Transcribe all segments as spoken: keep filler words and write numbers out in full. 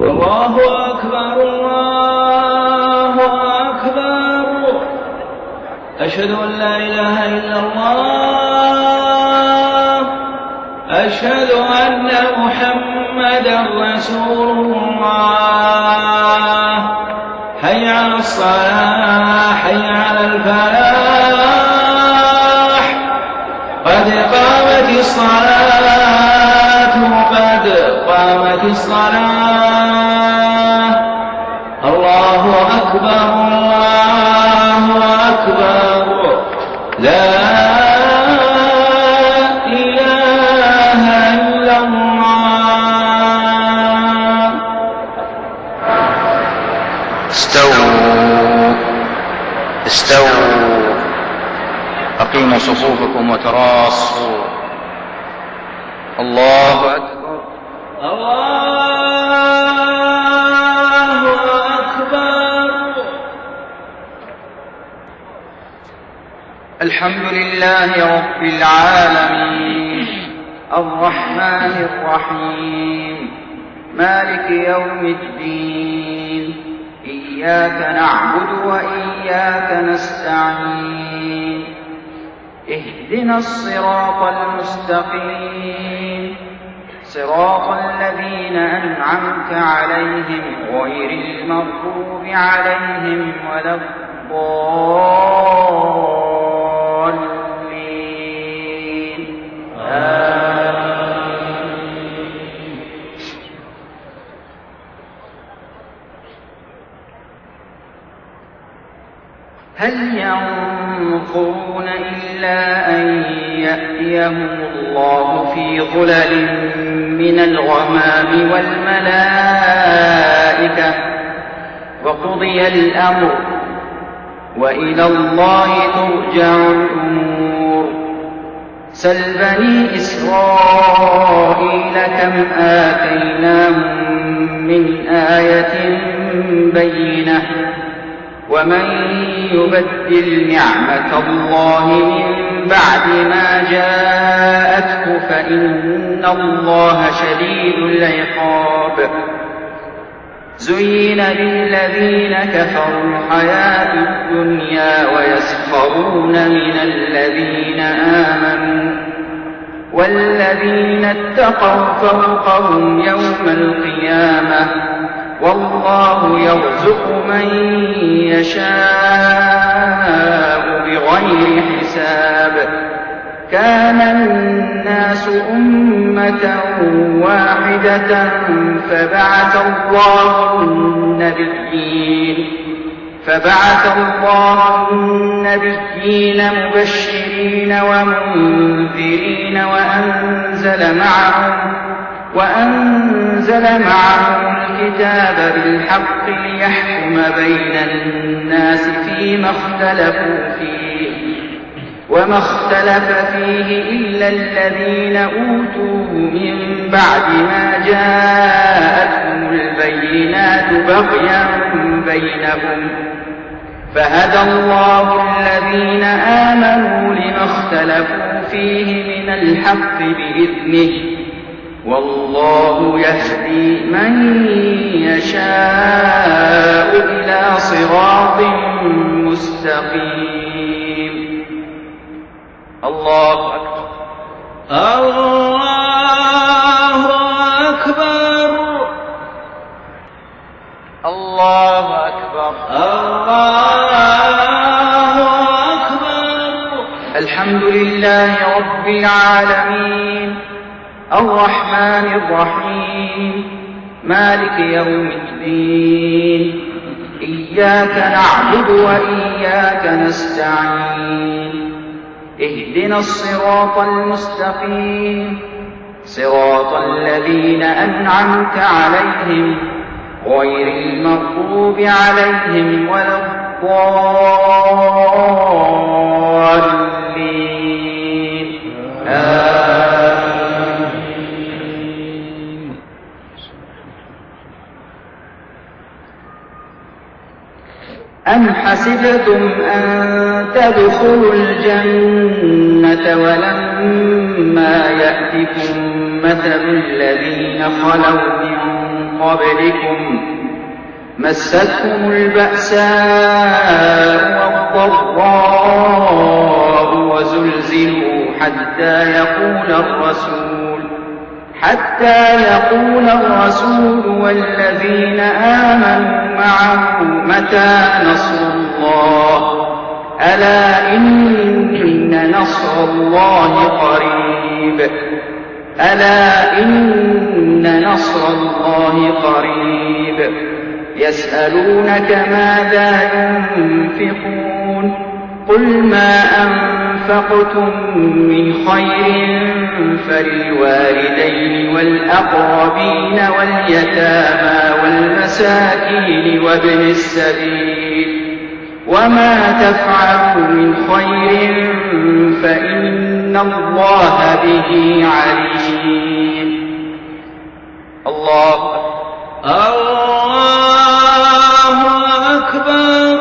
الله أكبر الله أكبر. أشهد أن لا إله إلا الله. أشهد أن محمدا رسول الله. حي على الصلاة حي على الفلاح. قد قامت الصلاة قد قامت الصلاة. الله أكبر الله أكبر. لا إله إلا الله. استووا استووا أقيموا صفوفكم وتراصوا. الله أكبر الله أكبر. الحمد لله رب العالمين الرحمن الرحيم مالك يوم الدين. إياك نعبد وإياك نستعين. اهدنا الصراط المستقيم صراط الذين أنعمت عليهم غير المغضوب عليهم ولا الضالين. آمين. هل ينظرون إلا أن يأتيهم الله في ظلل من الغمام والملائكة وقضي الأمر وإلى الله ترجع الأمور. سل بني إسرائيل كم آتيناهم من آية بينة ومن يبدل نعمة الله من بعد ما جاءته فإن الله شديد العقاب. زين للذين كفروا الحياة الدنيا ويسخرون من الذين آمنوا والذين اتقوا فوقهم يوم القيامة والله يرزق من يشاء بغير حساب. كان الناس أمة واحدة فبعث الله النبيين فبعث الله النبيين مبشرين ومنذرين وأنزل معهم وأنزل معهم الكتاب بالحق ليحكم بين الناس فيما اختلفوا فيه وما اختلف فيه إلا الذين أوتوه من بعد ما جاءتهم البينات بغيا بينهم فهدى الله الذين آمنوا لما اختلفوا فيه من الحق بإذنه والله يهدي من يشاء إلى صراط مستقيم. الله أكبر الله أكبر الله أكبر الله أكبر. الحمد لله رب العالمين الرحمن الرحيم مالك يوم الدين. إياك نعبد وإياك نستعين. اهدنا الصراط المستقيم صراط الذين أنعمت عليهم غير المغضوب عليهم ولا الضالين. آمين. أم حسبتم أن تدخلوا الجنة ولما يأتكم مثل الذين خلوا من قبلكم مستهم البأساء والضراء وزلزلوا حتى يقول الرسول حتى يقول الرسول والذين آمنوا معه متى نصر الله ألا إن نصر الله قريب ألا إن نصر الله قريب يسألونك ماذا ينفقون قل ما أنفقتم من خير فللوالدين والأقربين واليتامى والمساكين وابن السبيل وما تفعلوا من خير فإن الله به عليم. الله الله أكبر.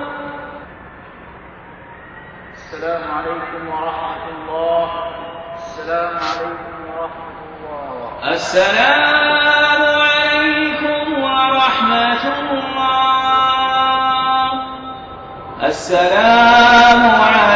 السلام عليكم ورحمة الله. السلام عليكم ورحمة الله. السلام عليكم ورحمة الله. السلام عليكم